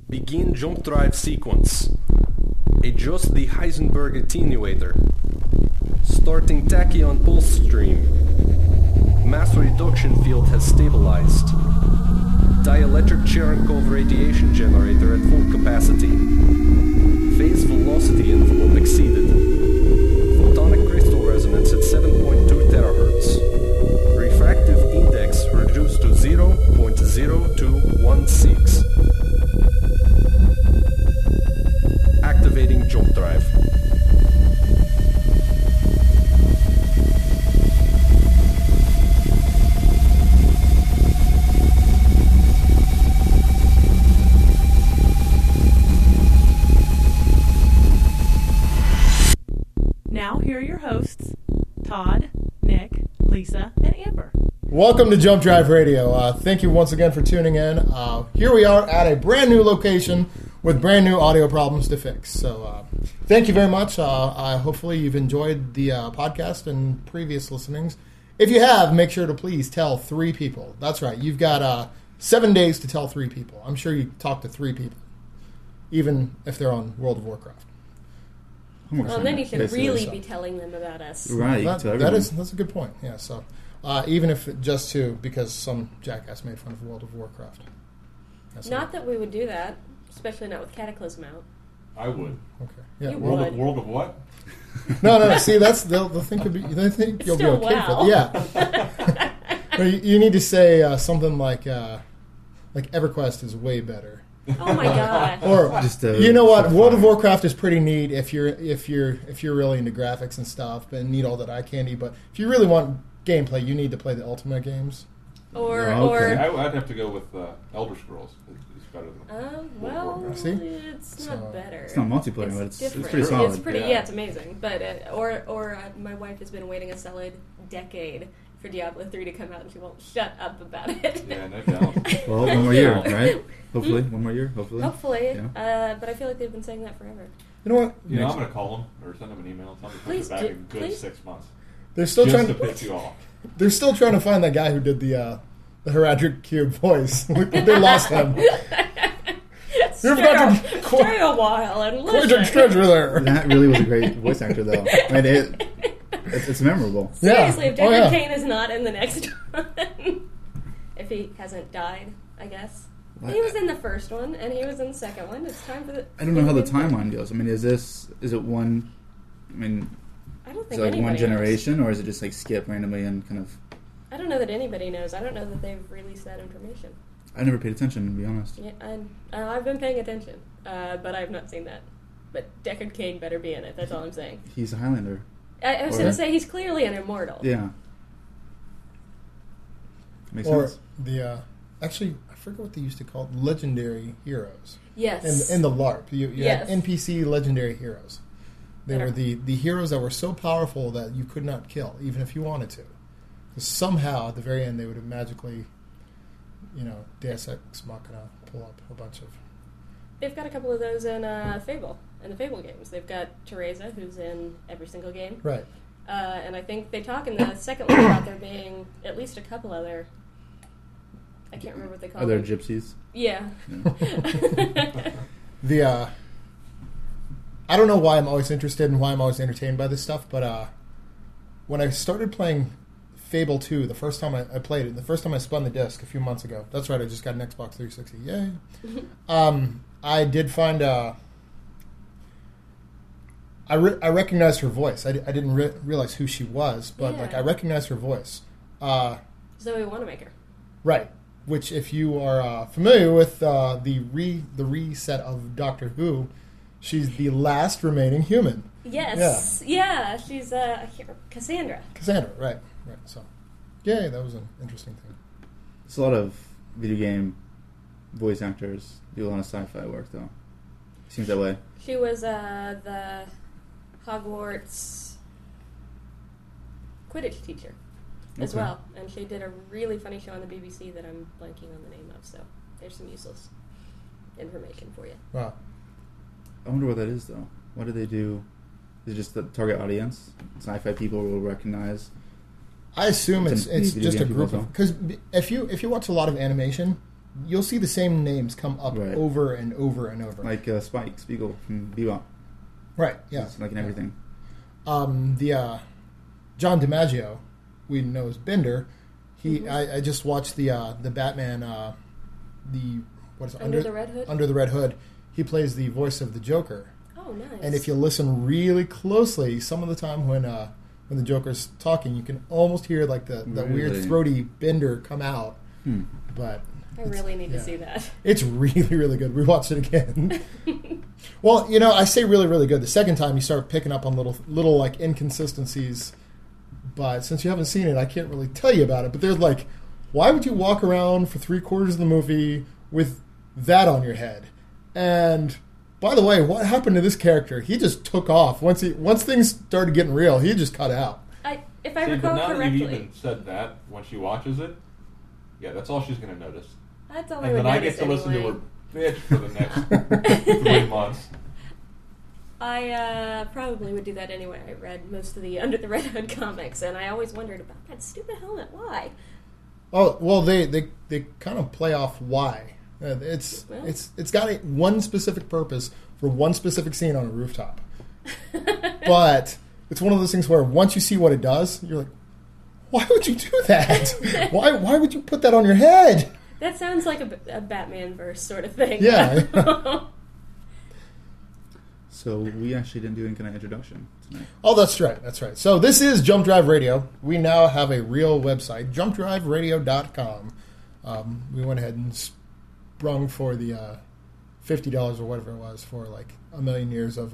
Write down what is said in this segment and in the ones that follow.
Begin jump drive sequence. Adjust the Heisenberg attenuator. Starting tachyon pulse stream. Mass reduction field has stabilized. Dielectric Cherenkov radiation generator at full capacity. Phase velocity envelope exceeded. Photonic crystal resonance at 7.2 terahertz. Refractive index reduced to 0.0216. Activating jump drive. Now, here are your hosts, Todd, Nick, Lisa, and Amber. Welcome to Jump Drive Radio. Thank you once again for tuning in. Here we are at a brand new location with brand new audio problems to fix. So thank you very much. Hopefully you've enjoyed the podcast and previous listenings. If you have, make sure to please tell 3 people. That's right. You've got 7 days to tell 3 people. I'm sure you talked to 3 people, even if they're on World of Warcraft. Well, then you should really be telling them about us. Right. That's a good point. Yeah. So even if just because some jackass made fun of World of Warcraft. Not that we would do that, especially not with Cataclysm out. I would. Okay. Yeah. World of what? No. See, that's they'll think they think you'll Still, be okay wow. for it. Yeah. Or you need to say something like EverQuest is way better. Oh my god! Or Just, you know what? World of Warcraft is pretty neat if you're really into graphics and stuff, and need all that eye candy. But if you really want gameplay, you need to play the Ultima games. Or I'd have to go with Elder Scrolls. It's better than. Well, See? it's not better. It's not multiplayer, but it's different. pretty solid. It's pretty. Yeah, it's amazing. But my wife has been waiting a solid decade for Diablo 3 to come out, and she won't shut up about it. Yeah, no doubt. Well, one more year, right? Hopefully, one more year. Hopefully. Yeah. But I feel like they've been saying that forever. You know what? I'm going to call them or send them an email. Tell them to push it back a good 6 months. They're still just trying to piss you off. They're still trying to find that guy who did the Heraldric Cube voice. They lost him. Stay a while and listen. Treasure there. That really was a great voice actor, though. I mean, it's memorable. Seriously, Yeah. if Deckard Cain is not in the next one, if he hasn't died, I guess. What? He was in the first one, and he was in the second one. It's time for the... I don't know how the timeline goes. I mean, is it one... I mean, I don't is think it like one anybody generation, or is it just like skip randomly and kind of... knows. I don't know that anybody knows. I don't know that they've released that information. I never paid attention, to be honest. Yeah, I've been paying attention, but I've not seen that. But Deckard Cain better be in it. That's all I'm saying. He's a Highlander. I was going to say he's clearly an immortal. Yeah. Makes Or sense. actually, I forget what they used to call it, legendary heroes. Yes. In the LARP, you Yes. had NPC legendary heroes. They That were are- the heroes that were so powerful that you could not kill, even if you wanted to. 'Cause somehow, at the very end, they would have magically, Deus Ex Machina pull up a bunch of... They've got a couple of those in Fable, in the Fable games. They've got Teresa, who's in every single game. Right. And I think they talk in the second one about there being at least a couple other... I can't remember what they call Are there them. gypsies? Yeah. I don't know why I'm always interested and why I'm always entertained by this stuff, but when I started playing Fable 2, the first time I played it, the first time I spun the disc a few months ago, that's right, I just got an Xbox 360, yay. I did find... I recognized her voice. I didn't realize who she was, but Yeah. I recognized her voice. Zoe Wanamaker. Right. Which, if you are familiar with the reset of Doctor Who, she's the last remaining human. Yes. Yeah. She's Cassandra. Cassandra, right. So, yay, that was an interesting thing. There's a lot of video game voice actors do a lot of sci-fi work, though. Seems that way. She was the Hogwarts Quidditch teacher as Okay. well. And she did a really funny show on the BBC that I'm blanking on the name of, so there's some useless information for you. Wow. I wonder what that is, though. What do they do? Is it just the target audience? Sci-fi people will recognize. I assume it's Video just a game group people of... Because if you watch a lot of animation, you'll see the same names come up Right. over and over and over. Like Spike Spiegel from Bebop. Right, yeah. It's like in everything. The John DiMaggio, we know as Bender. I just watched the Batman, what is it? Under the Red Hood? Under the Red Hood. He plays the voice of the Joker. Oh, nice. And if you listen really closely, some of the time when the Joker's talking, you can almost hear like the weird Really? throaty Bender come out. But I really need to yeah. see that. it's really, really good. We watched it again. Well, I say really, really good. The second time you start picking up on little like inconsistencies. But since you haven't seen it, I can't really tell you about it. But there's like, why would you walk around for 3/4 of the movie with that on your head? And by the way, what happened to this character? He just took off once things started getting real. He just cut out. If I See, recall but now that correctly, you've even said that, when she watches it, yeah, that's all she's going to notice. that's all I And would then I notice get to listen to anyway. her bitch for the next 3 months. I probably would do that anyway. I read most of the Under the Red Hood comics, and I always wondered about that stupid helmet. Why? Oh well, they kind of play off why. It's got one specific purpose for one specific scene on a rooftop. But it's one of those things where once you see what it does, you're like, why would you do that? Why would you put that on your head? That sounds like a Batman verse sort of thing. Yeah. So we actually didn't do any kind of introduction tonight. Oh, that's right. That's right. So this is Jump Drive Radio. We now have a real website, jumpdriveradio.com. We went ahead and sprung for the $50 or whatever it was for like a million years of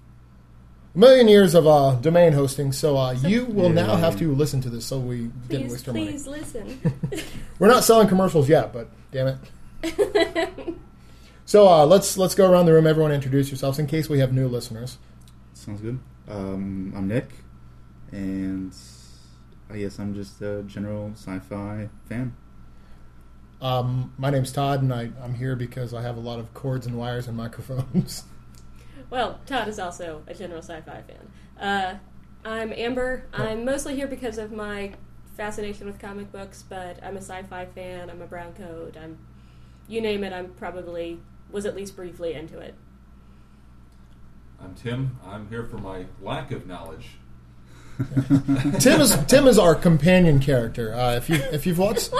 domain hosting. So you will now have to listen to this so we didn't waste our money. Please listen. We're not selling commercials yet, but damn it. So let's go around the room. Everyone introduce yourselves in case we have new listeners. Sounds good. I'm Nick, and I guess I'm just a general sci-fi fan. My name's Todd, and I'm here because I have a lot of cords and wires and microphones. Well, Todd is also a general sci-fi fan. I'm Amber. I'm mostly here because of my fascination with comic books, but I'm a sci-fi fan. I'm a brown coat. You name it, I'm probably was at least briefly into it. I'm Tim. I'm here for my lack of knowledge. Tim is our companion character. If you've watched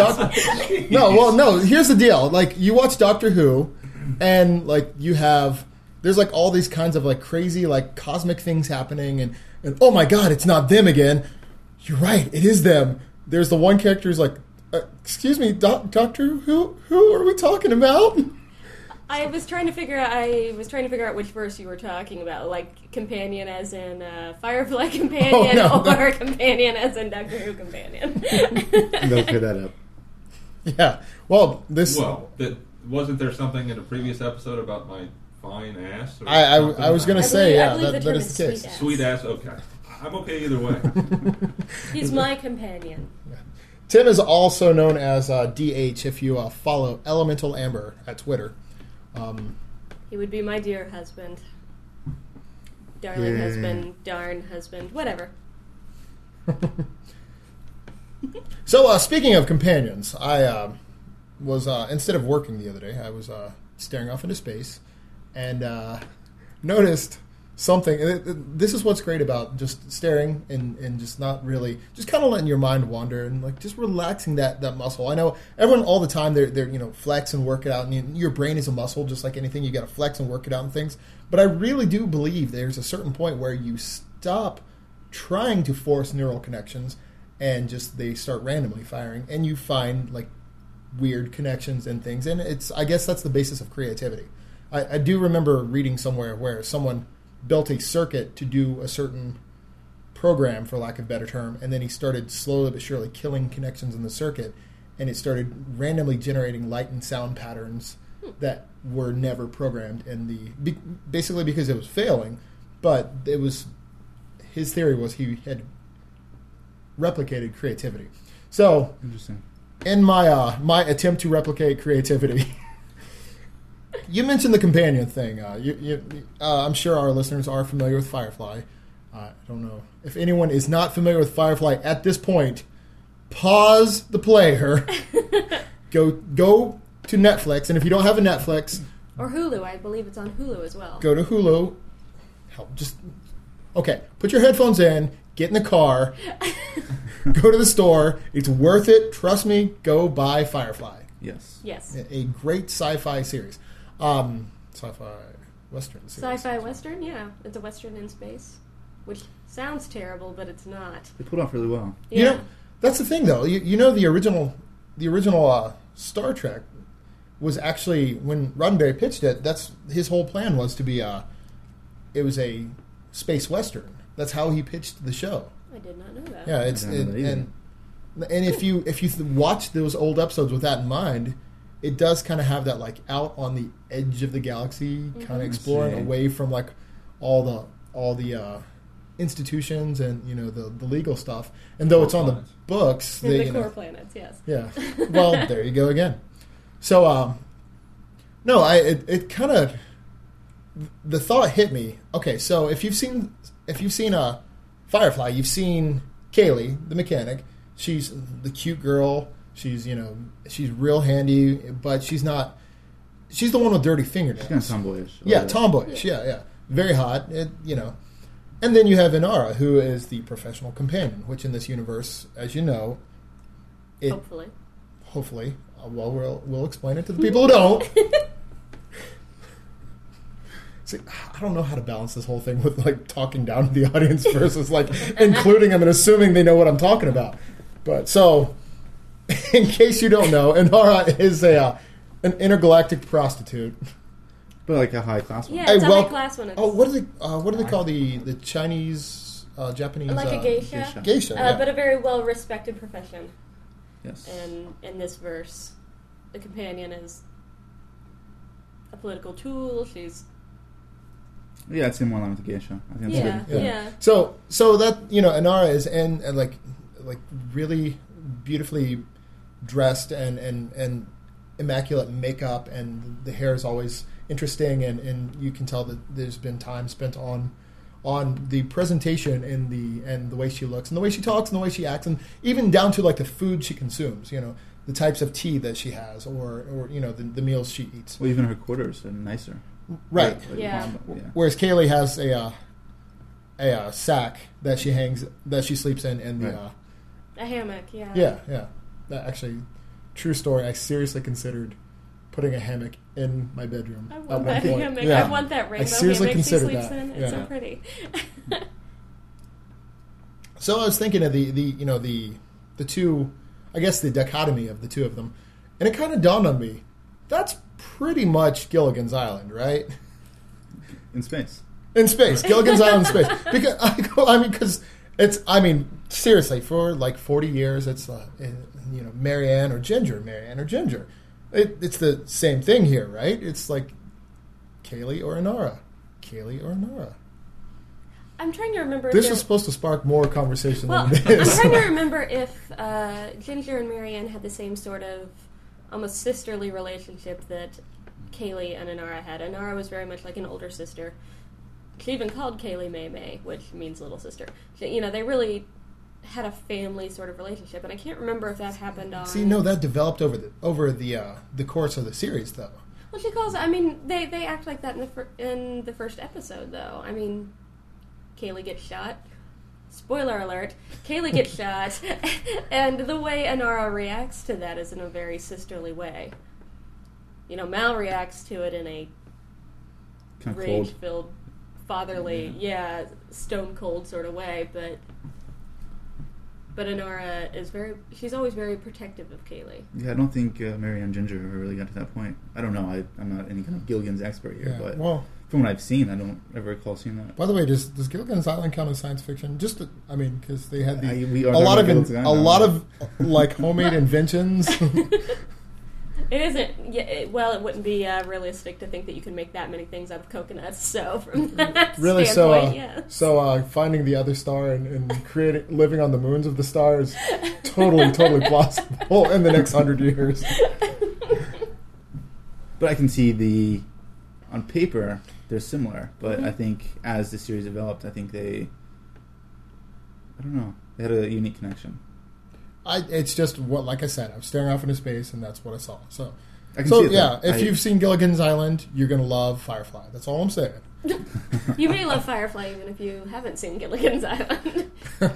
here's the deal. Like you watch Doctor Who, and like there's like all these kinds of like crazy like cosmic things happening, and oh my god, it's not them again. You're right, it is them. There's the one character who's like, excuse me, Doctor Who are we talking about? I was trying to figure out which verse you were talking about, like companion as in Firefly companion, or companion as in Doctor Who companion. They'll clear that up. Yeah. Well, wasn't there something in a previous episode about my fine ass? Or I was going to say, I believe the that term is the case. Sweet ass. Okay, I'm okay either way. He's my companion. Tim is also known as DH if you follow Elemental Amber at Twitter. He would be my dear husband. Darling Yay. husband, darn husband, whatever. So, speaking of companions, I was, instead of working the other day, I was staring off into space and noticed something. This is what's great about just staring and just not really, just kind of letting your mind wander and like just relaxing that muscle. I know everyone all the time they're flex and work it out, and your brain is a muscle just like anything. You got to flex and work it out and things. But I really do believe there's a certain point where you stop trying to force neural connections and just they start randomly firing, and you find like weird connections and things. And I guess that's the basis of creativity. I do remember reading somewhere where someone built a circuit to do a certain program, for lack of a better term, and then he started slowly but surely killing connections in the circuit, and it started randomly generating light and sound patterns that were never programmed basically because it was failing, but his theory was he had replicated creativity. So, Interesting. in my attempt to replicate creativity, you mentioned the companion thing. I'm sure our listeners are familiar with Firefly. I don't know if anyone is not familiar with Firefly at this point. Pause the player. Go to Netflix, and if you don't have a Netflix, Or Hulu. I believe it's on Hulu as well. go to Hulu. Put your headphones in, get in the car, go to the store. It's worth it. Trust me. Go buy Firefly. Yes. Yes. A great sci-fi series. Sci-fi Western series. Sci-fi Western, yeah. It's a Western in space. Which sounds terrible, but it's not. They pulled off really well. Yeah. You know, that's the thing, though. You know, the original Star Trek was actually, when Roddenberry pitched it, that's his whole plan was to be it was a space western. That's how he pitched the show. I did not know that. Yeah, and if you watch those old episodes with that in mind, it does kind of have that like out on the edge of the galaxy, kind of exploring away from like all the institutions and the legal stuff. And though it's on the books, And the core planets, yes. yeah. Well, there you go again. So, no, it kind of, the thought hit me. Okay, so if you've seen Firefly, you've seen Kaylee, the mechanic. She's the cute girl. She's she's real handy, but she's not. She's the one with dirty fingernails. She's kind of tomboyish. Yeah, tomboyish. Yeah. Very hot. And then you have Inara, who is the professional companion, which in this universe, as you know, hopefully, well, we'll explain it to the people who don't. See, I don't know how to balance this whole thing with like talking down to the audience versus like including them and assuming they know what I'm talking about. But so, in case you don't know, Inara is an intergalactic prostitute. But like a high class one. Yeah, it's a high class one. What do they call the Chinese, Japanese? Like a geisha. Geisha, yeah. But a very well respected profession. Yes. And in this verse, the companion is a political tool. She's Yeah, it's in more line with the geisha. I think that's good. yeah. So that Inara is in like really beautifully dressed and immaculate makeup, and the hair is always interesting, and you can tell that there's been time spent on the presentation and the way she looks and the way she talks and the way she acts, and even down to like the food she consumes. The types of tea that she has, or the meals she eats. Well, even her quarters are nicer. Right. Yeah. Whereas Kaylee has a sack that she sleeps in, and a hammock. Yeah. Yeah. That actually, true story. I seriously considered putting a hammock in my bedroom. I at want one that point. hammock. Yeah. I want that rainbow I seriously hammock she considered sleeps that. in. It's Yeah. so pretty. So I was thinking of the two, I guess the dichotomy of the two of them, and it kind of dawned on me. That's pretty much Gilligan's Island, right? In space. In space, Gilligan's Island in space. Because seriously, for like 40 years, it's Marianne or Ginger. It's the same thing here, right? It's like Kaylee or Inara. I'm trying to remember. This is supposed to spark more conversation Well, than it I'm is. trying to remember if Ginger and Marianne had the same sort of almost sisterly relationship that Kaylee and Inara had. Inara was very much like an older sister. She even called Kaylee May, which means little sister. They really had a family sort of relationship, and I can't remember if that happened on. See, no, that developed over the course of the series, though. Well, she calls. I mean, they act like that in the first episode, though. I mean, Kaylee gets shot. Spoiler alert: Kaylee gets shot, and the way Inara reacts to that is in a very sisterly way. Mal reacts to it in a Kind of cold. rage-filled, fatherly, stone cold sort of way, but Inara is she's always very protective of Kaylee. Yeah, I don't think Mary and Ginger ever really got to that point. I don't know. I'm not any kind of Gilligan's expert here, but from what I've seen, I don't ever recall seeing that. By the way, does Gilligan's Island count as science fiction? Because they had We are a lot talking of like homemade inventions. It isn't. Yeah, it wouldn't be realistic to think that you can make that many things out of coconuts. So from that Really, standpoint, so finding the other star and living on the moons of the stars, totally plausible in the next 100 years. But I can see on paper, they're similar. But I think as the series developed, I think they had a unique connection. It's just like I said, I was staring off into space, and that's what I saw. So, I can So see it. yeah, though. if you've seen Gilligan's Island, you're gonna love Firefly. That's all I'm saying. You may love Firefly even if you haven't seen Gilligan's Island.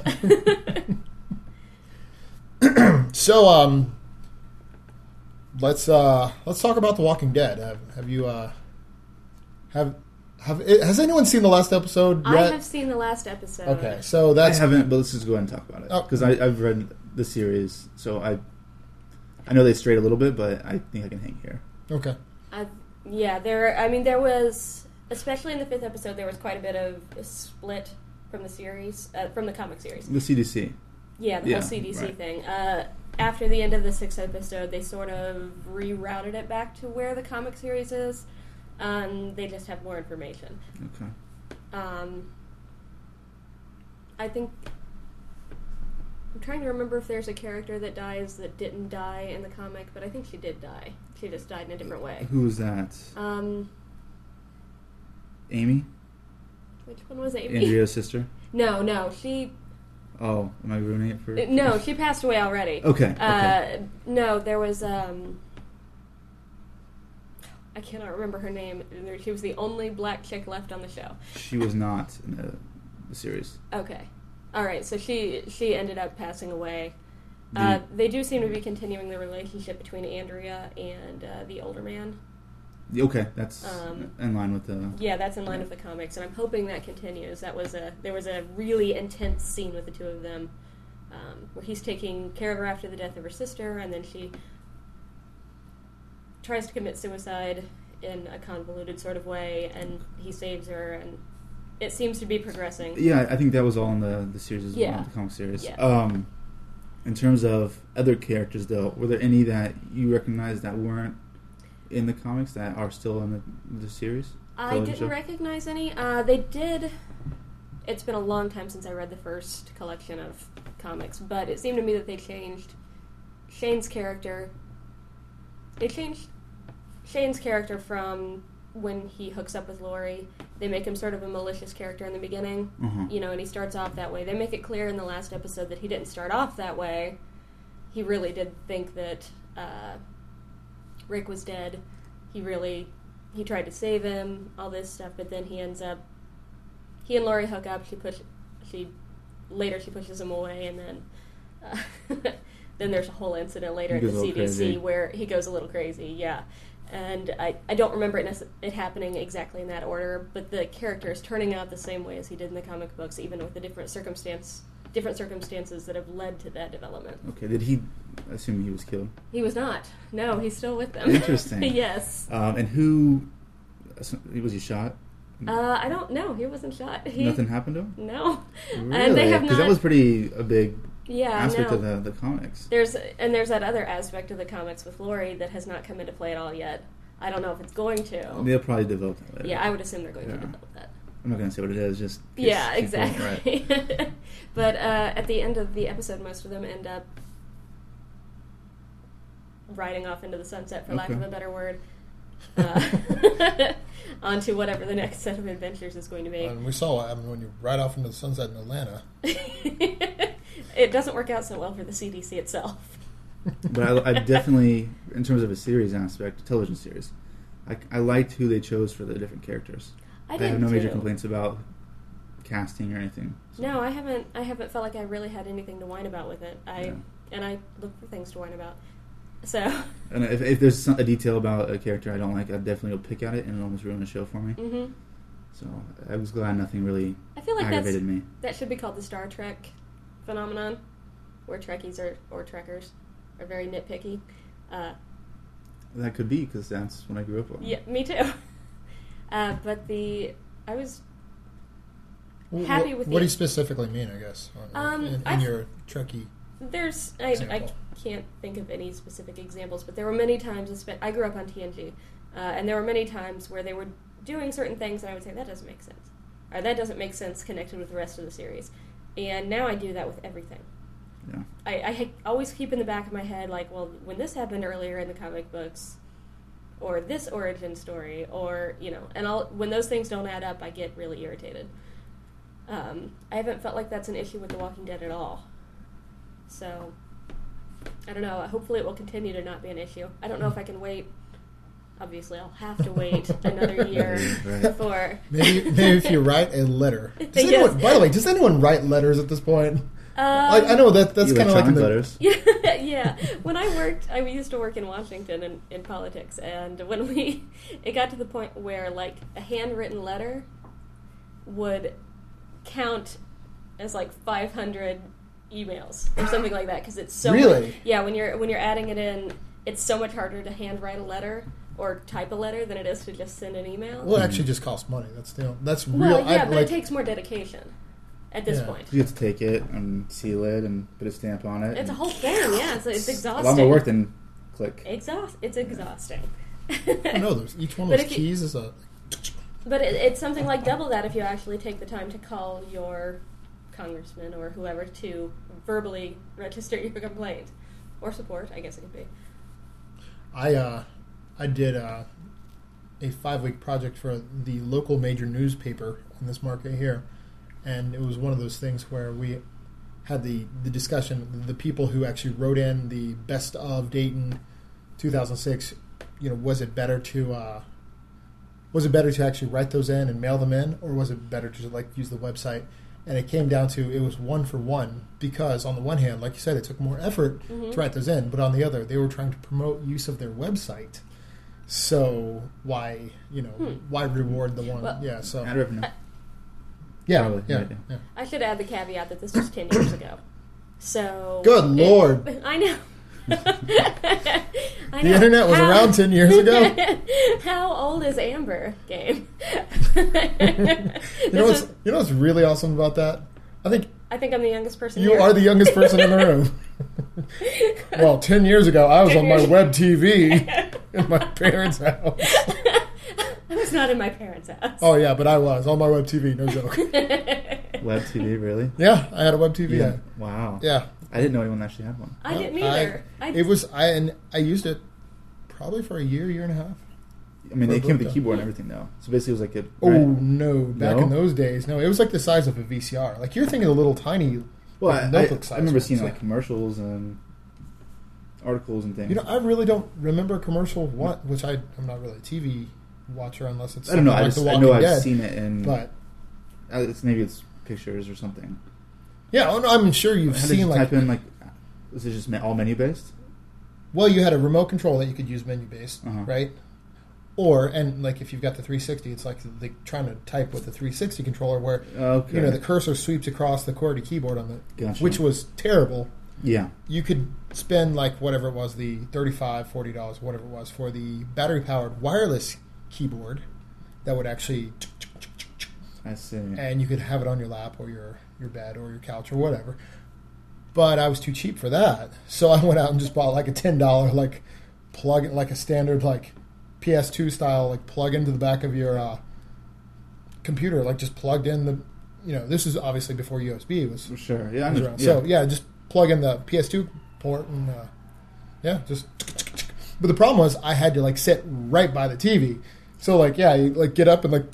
So let's talk about The Walking Dead. Have you has anyone seen the last episode yet? I have seen the last episode. Okay, so I that's haven't, but let's just go ahead and talk about it Oh. because I've read the series, so I know they strayed a little bit, but I think I can hang here. okay. There was, especially in the 5th episode, there was quite a bit of a split from the series, from the comic series. The CDC. Yeah, the Yeah, whole CDC right. thing. After the end of the 6th episode, they sort of rerouted it back to where the comic series is. They just have more information. Okay. I think... I'm trying to remember if there's a character that dies that didn't die in the comic, but I think she did die. She just died in a different way. Who was that? Amy? Which one was Amy? Andrea's sister? No, she... Oh, am I ruining it for? No, she passed away already. Okay. No, there was, I cannot remember her name. She was the only black chick left on the show. She was not in the series. Okay. Alright, so she ended up passing away. The- They do seem to be continuing the relationship between Andrea and the older man. Okay, that's in line with the. Yeah, that's in line with the comics, and I'm hoping that continues. There was a really intense scene with the two of them, where he's taking care of her after the death of her sister, and then she tries to commit suicide in a convoluted sort of way, and he saves her, and it seems to be progressing. Yeah, I think that was all in the series as Yeah. well, the comic series. Yeah. In terms of other characters, though, were there any that you recognize that weren't in the comics that are still in the series? I television didn't show? recognize any. They did. It's been a long time since I read the first collection of comics, but it seemed to me that they changed Shane's character. They changed Shane's character from when he hooks up with Lori. They make him sort of a malicious character in the beginning, and he starts off that way. They make it clear in the last episode that he didn't start off that way. He really did think that Rick was dead. He tried to save him, all this stuff, but then he and Lori hook up. She pushes him away, and then then there's a whole incident later at He the goes a CDC little crazy. where he goes a little crazy. Yeah, and I don't remember it happening exactly in that order, but the character is turning out the same way as he did in the comic books, even with the different circumstances that have led to that development. Okay, did he assume he was killed? He was not. No, he's still with them. Interesting. Yes. And who was he shot? I don't know. He wasn't shot. Nothing happened to him? No. Really? And they have not. Because that was a big Yeah, aspect no. of the comics. There's that other aspect of the comics with Lori that has not come into play at all yet. I don't know if it's going to. They'll probably develop that later. Yeah, I would assume they're going to Yeah. develop that. I'm not going to say what it is, just... Yeah, keep going, exactly. right. But at the end of the episode, most of them end up riding off into the sunset, for lack of Okay. a better word, onto whatever the next set of adventures is going to be. And we saw what happened when you ride off into the sunset in Atlanta. It doesn't work out so well for the CDC itself. But I definitely, in terms of a series aspect, television series, I liked who they chose for the different characters. I have no too. major complaints about casting or anything. So, No, I haven't felt like I really had anything to whine about with it. Yeah. And I look for things to whine about. So. And if there's a detail about a character I don't like, I definitely will pick at it and it'll almost ruin the show for me. Mm-hmm. So I was glad nothing really I feel like aggravated me. that should be called the Star Trek phenomenon, where Trekkies or Trekkers are very nitpicky. That could be because that's what I grew up on. Yeah, me too. But I was happy with What do the- you specifically mean, I guess, in your Trekkie? I Example. can't think of any specific examples, but there were many times, I grew up on TNG, and there were many times where they were doing certain things and I would say, that doesn't make sense. Or that doesn't make sense connected with the rest of the series. And now I do that with everything. Yeah. I always keep in the back of my head, like, well, when this happened earlier in the comic books, or this origin story, or, and when those things don't add up, I get really irritated. I haven't felt like that's an issue with The Walking Dead at all. So, I don't know. Hopefully it will continue to not be an issue. I don't know if I can wait obviously I'll have to wait another year Right. for. Maybe if you write a letter. Does Yes. anyone, by the way, does anyone write letters at this point? Like, I know that's kind of like in Electronic the, letters. Yeah. When I used to work in Washington in politics, and when it got to the point where like a handwritten letter would count as like 500 emails or something like that because it's so Really? much, yeah. When you're adding it in, it's so much harder to handwrite a letter or type a letter than it is to just send an email. well, it actually just costs money. That's real. Well, yeah, but like, it takes more dedication at this Yeah. point. You have to take it and seal it and put a stamp on it. It's a and whole thing. Yeah, it's a exhausting. lot more work than click. It's exhausting. I know each one of But those if you- keys is a. But it's something like double that if you actually take the time to call your congressman or whoever to verbally register your complaint or support. I guess it could be. I did a 5-week project for the local major newspaper in this market here, and it was one of those things where we had the discussion. The people who actually wrote in the best of Dayton 2006, was it better to actually write those in and mail them in, or was it better to like use the website? And it came down to it was 1 for 1 because on the one hand, like you said, it took more effort to write those in, but on the other, they were trying to promote use of their website. So why reward the one? Well, yeah. So Ad revenue. yeah, Probably, yeah, right, yeah. I should add the caveat that this was 10 years ago. So Good Lord. I know. I The know. internet was around 10 years ago. How old is Amber Game? You know what's really awesome about that? I think I think I'm the youngest person you here. are the youngest person in the room. Well, 10 years ago, I was 10 on my years- web TV in my parents' house. I was not in my parents' house. Oh, yeah, but I was on my web TV, no joke. Web TV, really? Yeah, I had a web TV. Yeah. Wow. Yeah. I didn't know anyone actually had one. I didn't either. I used it probably for a year and a half. I mean, they came with the Roberto. keyboard and everything, though. So basically, it was like a. Oh, right? no. Back No? in those days, no. It was like the size of a VCR. Like, you're thinking of little tiny Well, like, I notebook size. remember seeing ones. like commercials and articles and things. I really don't remember commercial one, which I'm not really a TV watcher unless it's I don't know. something I like just The I Walking know I've Dead. seen it in. But maybe it's pictures or something. yeah, I'm sure you've How did seen you like. type in like? Was it just all menu based? Well, you had a remote control that you could use menu based, Uh-huh. right? And like if you've got the 360, it's like trying to type with the 360 controller, where Okay. the cursor sweeps across the QWERTY keyboard on Gotcha. which was terrible. Yeah. You could spend like whatever it was, the $35, $40, whatever it was, for the battery powered wireless keyboard that would actually, I see. and you could have it on your lap or your bed or your couch or whatever. But I was too cheap for that, so I went out and just bought like a $10 like plug, like a standard like PS2 style like plug into the back of your computer, like just plugged in the. This is obviously before USB was Sure. Yeah. I was know. around. Yeah. So yeah, just plug in the PS2 port and just. But the problem was I had to like sit right by the TV, so like you like get up and like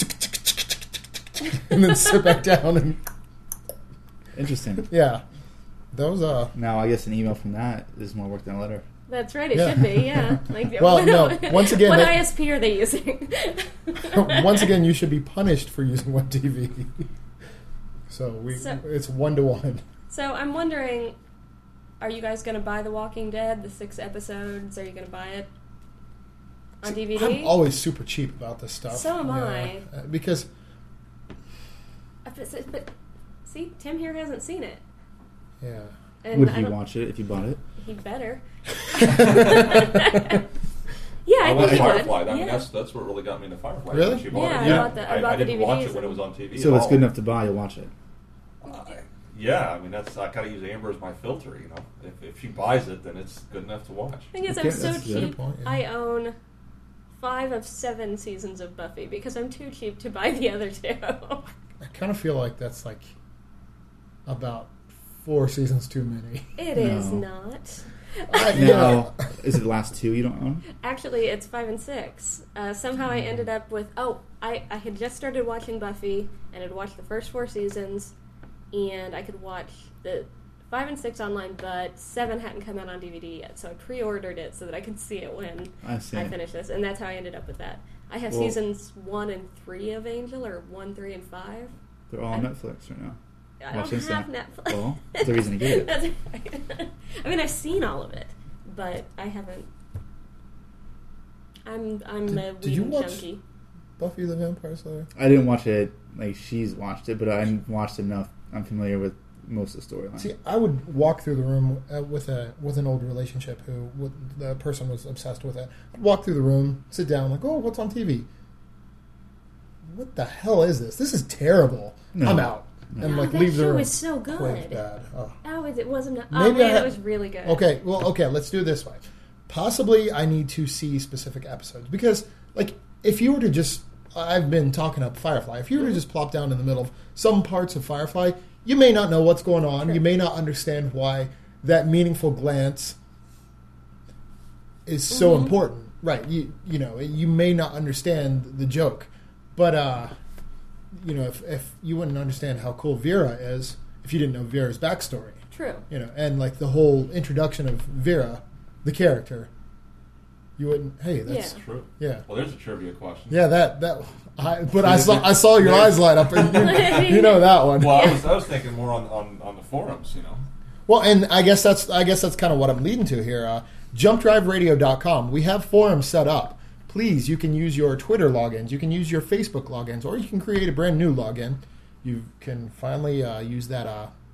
and then sit back down and Interesting. yeah, those Now, I guess an email from that is more work than a letter. That's right. It Yeah. should be. Yeah. Like, Well, no, once again, what that- ISP are they using? once again you should be punished for using web TV. So So- it's 1-to-1. So I'm wondering, are you guys going to buy The Walking Dead, the 6 episodes? Are you going to buy it on DVD? I'm always super cheap about this stuff. So am Yeah. I. Because But see, Tim here hasn't seen it. yeah. And Would I he don't- watch it if you bought it? He better. I Yeah, I think watched he Firefly. would. I mean, Yeah. that's what really got me into Firefly. Really? When she bought Yeah, it. I bought the- I bought the didn't watch DVDs it when it was on TV. So at if it's all. good enough to buy, you'll watch it. Yeah, I mean I kind of use Amber as my filter. If she buys it, then it's good enough to watch. The thing is, Okay, I'm so that's a good cheap. point, yeah. I own 5 of 7 seasons of Buffy because I'm too cheap to buy the other 2. I kind of feel like that's like about 4 seasons too many. It is No. not. Now, is it the last 2 you don't own? Actually, it's 5 and 6. Somehow I ended up with... I had just started watching Buffy and had watched the first 4 seasons, and I could watch the 5 and 6 online, but 7 hadn't come out on DVD yet, so I pre-ordered it so that I could see it when I see. I finish this, and that's how I ended up with that. I have Well- seasons 1 and 3 of Angel, or 1, 3, and 5. They're all on Netflix right now. I Well, don't since have then- Netflix. Well, that's the reason to get it. That's right. I mean, I've seen all of it, but I haven't. I'm a did you Whedon watch- junkie. Buffy the Vampire Slayer. I didn't watch it like she's watched it, but I watched enough. I'm familiar with most of the storyline. See, I would walk through the room with an old relationship the person was obsessed with it. I'd walk through the room, sit down, like, oh, what's on TV? What the hell is this? This is terrible. No. I'm out. No. And Oh, like that leave the show room. was so Quick, good. bad. Oh. Oh, it wasn't. Oh Maybe man, I it was really good. Okay, let's do it this way. Possibly I need to see specific episodes because, like, if you were to just, I've been talking up Firefly. If you were to just plop down in the middle of some parts of Firefly, you may not know what's going on. Sure. You may not understand why that meaningful glance is so important. Right? You know, you may not understand the joke, but you know, if you wouldn't understand how cool Vera is if you didn't know Vera's backstory. True. You know, and like the whole introduction of Vera, the character, you wouldn't. Hey, that's Yeah. True. yeah. Well, there's a trivia question. Yeah, that. I saw your eyes light up, and you know that one. Well, I was thinking more on the forums, you know. Well, and I guess that's kind of what I'm leading to here. JumpDriveRadio.com. We have forums set up. Please, you can use your Twitter logins, you can use your Facebook logins, or you can create a brand new login. You can finally use that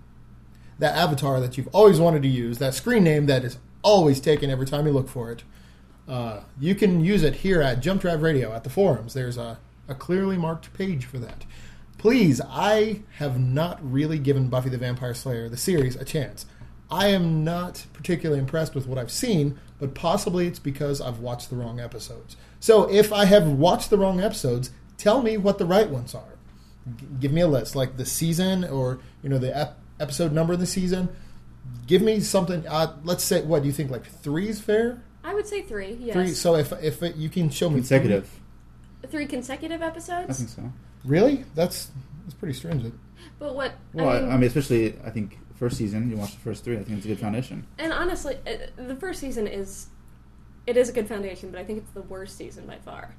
avatar that you've always wanted to use, that screen name that is always taken every time you look for it. You can use it here at Jump Drive Radio at the forums. There's a clearly marked page for that. Please, I have not really given Buffy the Vampire Slayer, the series, a chance. I am not particularly impressed with what I've seen, but possibly it's because I've watched the wrong episodes. So if I have watched the wrong episodes, tell me what the right ones are. Give me a list, like the season or the episode number of the season. Give me something. Let's say, what do you think? Like 3 is fair? I would say 3. Yes. 3. So if you can show me Consecutive. 3 consecutive episodes. I think so. Really? That's pretty stringent. But what? Well, I mean, I mean, especially I think first season. You watch the first 3. I think it's a good foundation. and honestly, the first season is a good foundation, but I think it's the worst season by far.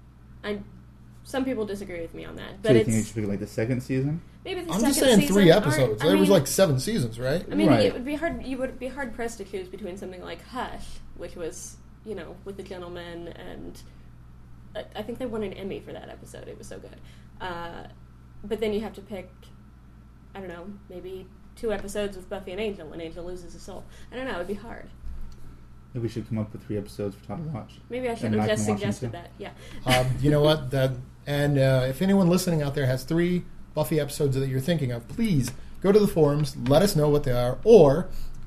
Some people disagree with me on that, but So you it's think it should be like the second season? maybe the I'm second just saying season. 3 or- episodes. I There was mean- like 7 seasons, right? I mean, Right. it would be hard. You would be hard pressed to choose between something like Hush, which was with the gentleman, and I think they won an Emmy for that episode. It was so good. But then you have to pick, I don't know, maybe 2 episodes with Buffy and Angel when Angel loses his soul. I don't know. It would be hard. Maybe we should come up with 3 episodes for Todd to watch. Maybe I should And have I just can watch them suggested too. that. Yeah. You know what? If anyone listening out there has 3 Buffy episodes that you're thinking of, please go to the forums, let us know what they are, or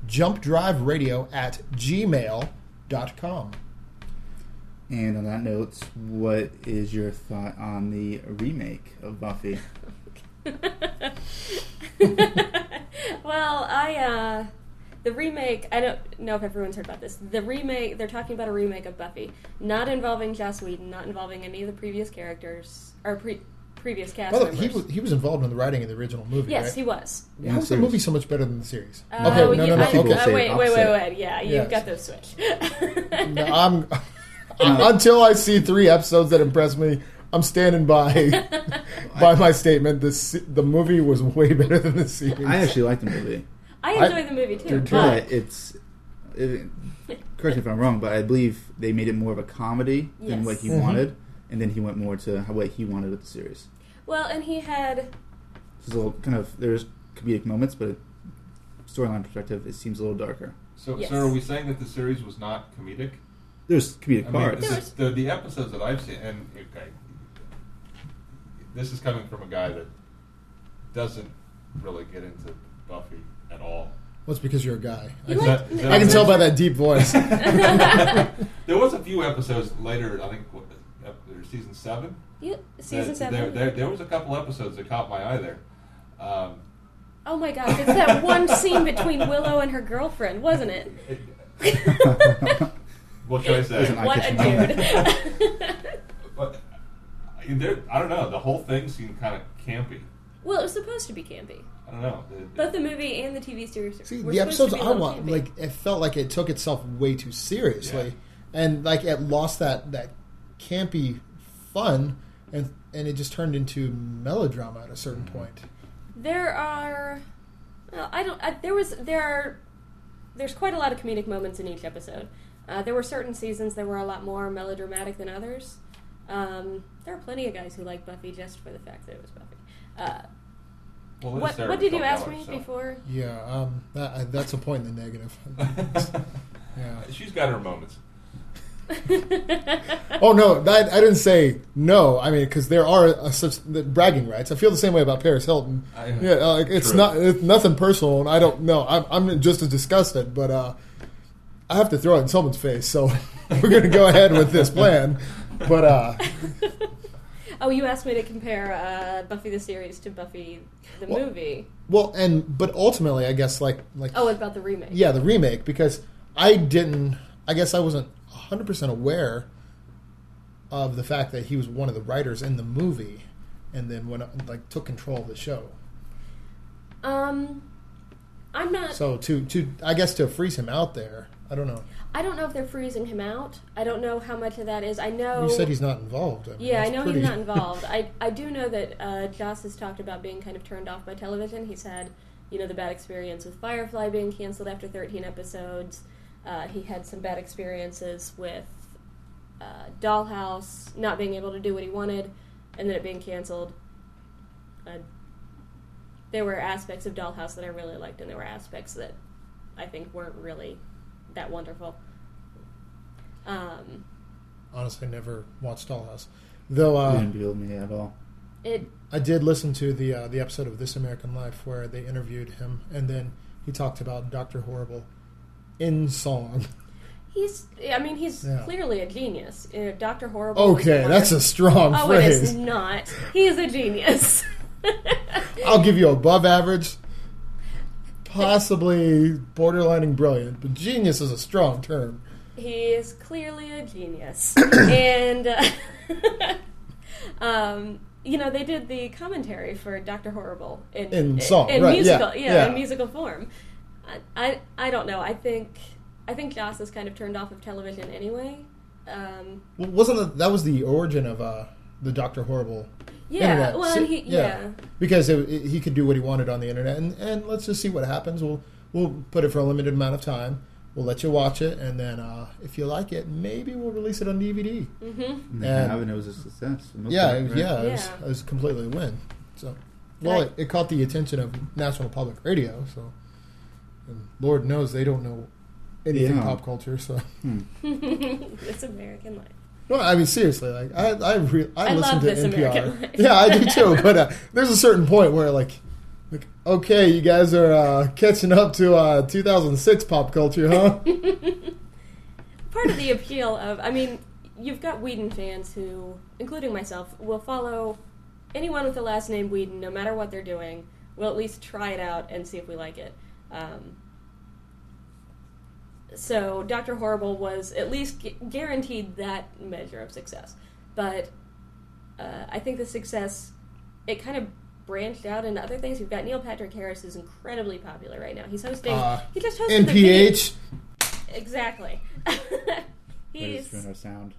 jumpdriveradio@gmail.com. And on that note, what is your thought on the remake of Buffy? Well, the remake, I don't know if everyone's heard about this. The remake, they're talking about a remake of Buffy, not involving Joss Whedon, not involving any of the previous characters, or previous cast By the way, members. he was involved in the writing of the original movie, Yes, right? he was. Yeah, How is the series. movie so much better than the series? Oh, Okay, no. People Okay. say wait. opposite. Yeah, you've Yes. got those switched. No, until I see 3 episodes that impress me, I'm standing by my statement. The movie was way better than the series. I actually like the movie. I enjoyed the movie too. Did you? But Correct me if I'm wrong, but I believe they made it more of a comedy than Yes. what he Mhm. wanted, and then he went more to what he wanted with the series. well, and he had So it's a little kind of there's comedic moments, but storyline perspective, it seems a little darker. So, Yes. so are we saying that the series was not comedic? There's comedic I mean, parts. the episodes that I've seen, and okay, this is coming from a guy that doesn't really get into Buffy at all. Well, it's because you're a guy. You Is like- that- is that- I can tell by that deep voice. There was a few episodes later. I think season 7. season 7. There was a couple episodes that caught my eye there. Oh my gosh, it's that one scene between Willow and her girlfriend, wasn't it? What can I say? There's an eye What a catching dude. But I don't know. The whole thing seemed kind of campy. Well, it was supposed to be campy. I don't know. Both the movie and the TV series See, were the supposed episodes to be a I little watched, campy. like, it felt like it took itself way too seriously, and like it lost that campy fun, and it just turned into melodrama at a certain point. There are, well, there's quite a lot of comedic moments in each episode. There were certain seasons that were a lot more melodramatic than others. There are plenty of guys who like Buffy just for the fact that it was Buffy. What did you ask me before? Yeah, that's a point in the negative. Yeah. She's got her moments. Oh no, I didn't say no. I mean, because there are such bragging rights. I feel the same way about Paris Hilton. Like it's nothing personal, and I don't know. I'm just as disgusted, but I have to throw it in someone's face. So we're going to go ahead with this plan. But oh, you asked me to compare Buffy the series to Buffy the movie. Well, but ultimately, I guess like about the remake. Yeah, the remake, because I guess I wasn't 100% aware of the fact that he was one of the writers in the movie, and then took control of the show. I'm not. So I guess to freeze him out there, I don't know. I don't know if they're freezing him out. I don't know how much of that is. I know You said he's not involved. I mean, I know he's not involved. I do know that Joss has talked about being kind of turned off by television. He's had, the bad experience with Firefly being canceled after 13 episodes. He had some bad experiences with Dollhouse not being able to do what he wanted, and then it being canceled. There were aspects of Dollhouse that I really liked, and there were aspects that I think weren't really that wonderful. Honestly, never watched Dollhouse, though. Didn't appeal to me at all. I did listen to the episode of This American Life where they interviewed him, and then he talked about Dr. Horrible in song. He's clearly a genius. Dr. Horrible. Okay, that's a strong phrase. It is not. He is a genius. I'll give you above average, possibly borderlining brilliant, but genius is a strong term. He is clearly a genius. And, they did the commentary for Dr. Horrible in song, in right, musical, yeah. in musical form. I don't know. I think Joss is kind of turned off of television anyway. Well, wasn't that was the origin of the Dr. Horrible? Yeah, internet. well, because he could do what he wanted on the internet, and let's just see what happens. We'll put it for a limited amount of time. We'll let you watch it, and then if you like it, maybe we'll release it on DVD. Mm-hmm. And they have, and it was a success. It was completely a win. So, it caught the attention of National Public Radio. So, and Lord knows they don't know anything pop culture. So, It's American Life. Well, I mean, seriously, like I listen to love This NPR. American Life. Yeah, I do too. But there's a certain point where, like, okay, you guys are catching up to 2006 pop culture, huh? Part of the appeal of, you've got Whedon fans who, including myself, will follow anyone with the last name Whedon, no matter what they're doing. We'll at least try it out and see if we like it. So Dr. Horrible was at least guaranteed that measure of success. But I think the success, it kind of branched out into other things. We've got Neil Patrick Harris, who's incredibly popular right now. He's hosting. He just hosted NPH. Exactly. He's doing our sound.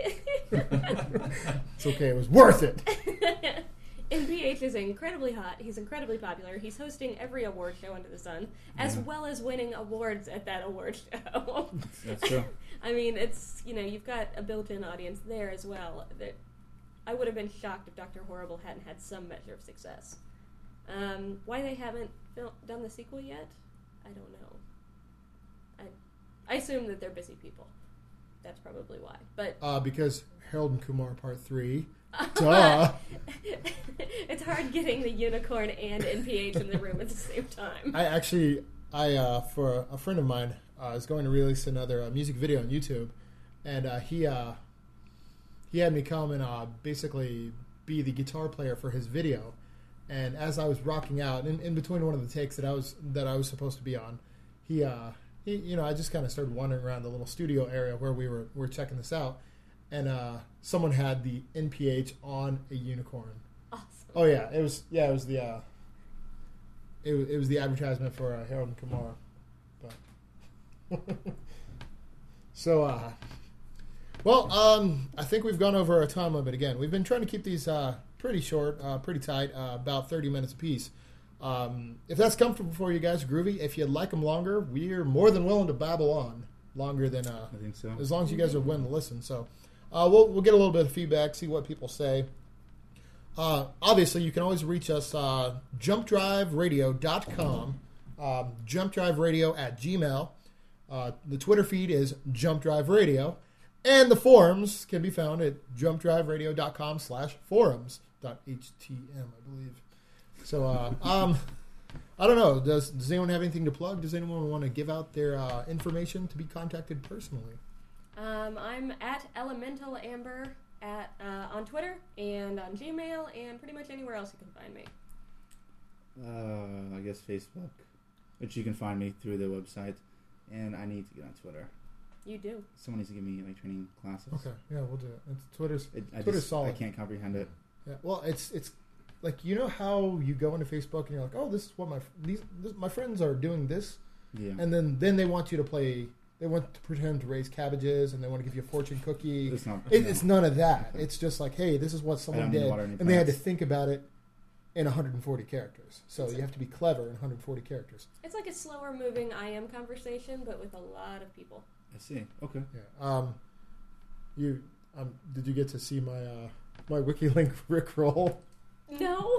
It's okay. It was worth it. NPH is incredibly hot. He's incredibly popular. He's hosting every award show under the sun, as well as winning awards at that award show. That's true. It's, you've got a built-in audience there as well. That I would have been shocked if Dr. Horrible hadn't had some measure of success. Why they haven't done the sequel yet, I don't know. I assume that they're busy people. That's probably why. But because Harold and Kumar Part 3. Duh. It's hard getting the unicorn and NPH in the room at the same time. I for a friend of mine is going to release another music video on YouTube, and he had me come and basically be the guitar player for his video. And as I was rocking out, in between one of the takes that I was supposed to be on, he I just kind of started wandering around the little studio area where we were checking this out, and someone had the NPH on a unicorn. Awesome. Oh yeah, it was the it was the advertisement for Harold and Kumar. But so I think we've gone over our time limit again. We've been trying to keep these pretty short, pretty tight, about 30 minutes apiece. If that's comfortable for you guys, groovy. If you'd like them longer, we're more than willing to babble on longer than I think so. as long as you guys are willing to listen. So we'll get a little bit of feedback, see what people say. Obviously, you can always reach us jumpdriveradio.com, jumpdriveradio@gmail. The Twitter feed is jumpdriveradio, and the forums can be found at jumpdriveradio.com/forums.htm, I believe. So, I don't know. Does anyone have anything to plug? Does anyone want to give out their information to be contacted personally? I'm at Elemental Amber on Twitter and on Gmail and pretty much anywhere else you can find me. I guess Facebook, which you can find me through the website, and I need to get on Twitter. You do. Someone needs to give me like training classes. Okay, yeah, we'll do it. Twitter's Twitter's solid. I can't comprehend it. Yeah, well, it's like, you know how you go into Facebook and you're like, oh, this is what my friends are doing this, Yeah. and then they want you to play. They want to pretend to raise cabbages, and they want to give you a fortune cookie. It's not. It's none of that. It's just like, hey, this is what someone did, and they had to think about it in 140 characters. So you have to be clever in 140 characters. It's like a slower moving I am conversation, but with a lot of people. I see. Okay. Yeah. Did you get to see my WikiLink Rickroll? No.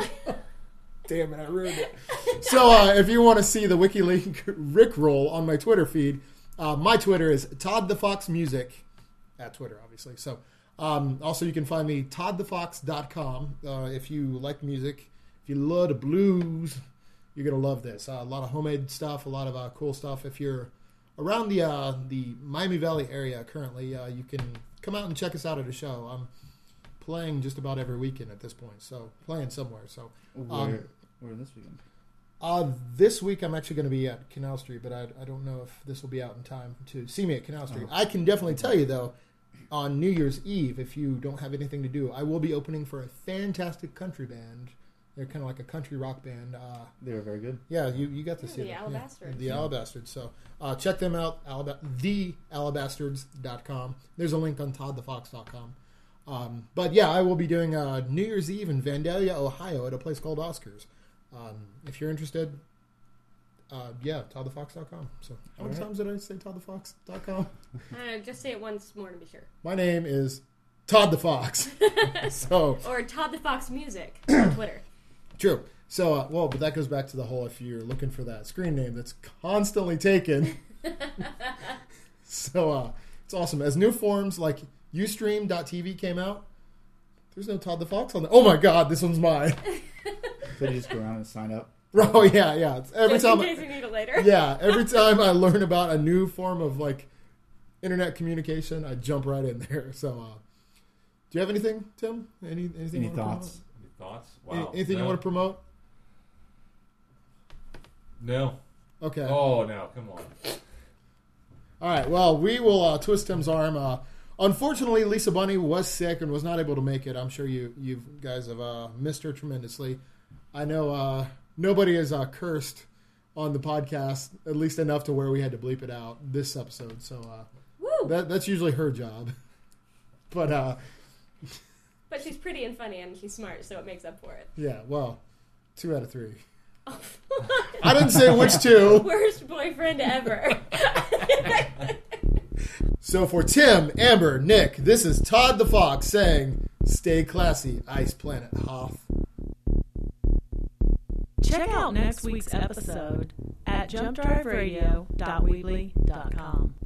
Damn it, I ruined it. So if you want to see the WikiLink Rickroll on my Twitter feed, my Twitter is Todd the Fox Music at Twitter, obviously. So also you can find me toddthefox.com. If you like music, if you love the blues, you're gonna love this. A lot of homemade stuff, a lot of cool stuff. If you're around the Miami Valley area currently, you can come out and check us out at a show. I'm playing just about every weekend at this point, so playing somewhere. So Where this weekend? This week I'm actually going to be at Canal Street, but I don't know if this will be out in time to see me at Canal Street. I can definitely tell you, though, on New Year's Eve, if you don't have anything to do, I will be opening for a fantastic country band. They're kind of like a country rock band. They were very good. Yeah, you got to see the them. Alabastards. The Alabastards. So check them out, thealabastards.com. There's a link on toddthefox.com. But yeah, I will be doing New Year's Eve in Vandalia, Ohio at a place called Oscars. If you're interested, toddthefox.com. So how many times did I say toddthefox.com? Just say it once more to be sure. My name is Todd the Fox. Or Todd the Fox Music on Twitter. True. So, but that goes back to the whole, if you're looking for that screen name that's constantly taken. So, it's awesome. As new forms like Ustream.tv came out, there's no Todd the Fox on there. Oh my God, this one's mine. So you just go around and sign up. Oh yeah. It's every Just time. in case you need it later. Yeah, every time I learn about a new form of like internet communication, I jump right in there. So, do you have anything, Tim? Anything? Any you wanna thoughts? Any thoughts? Wow. Anything you want to promote? No. Okay. Oh, no. Come on. All right. Well, we will twist Tim's arm. Unfortunately, Lisa Bunny was sick and was not able to make it. I'm sure you guys have missed her tremendously. I know nobody is cursed on the podcast, at least enough to where we had to bleep it out this episode. So Woo! that's usually her job. But she's pretty and funny and she's smart, so it makes up for it. yeah, well, 2 out of 3. I didn't say which 2. Worst boyfriend ever. So for Tim, Amber, Nick, this is Todd the Fox saying, stay classy, Ice Planet Hoth. Check out next week's episode at jumpdriveradio.weebly.com.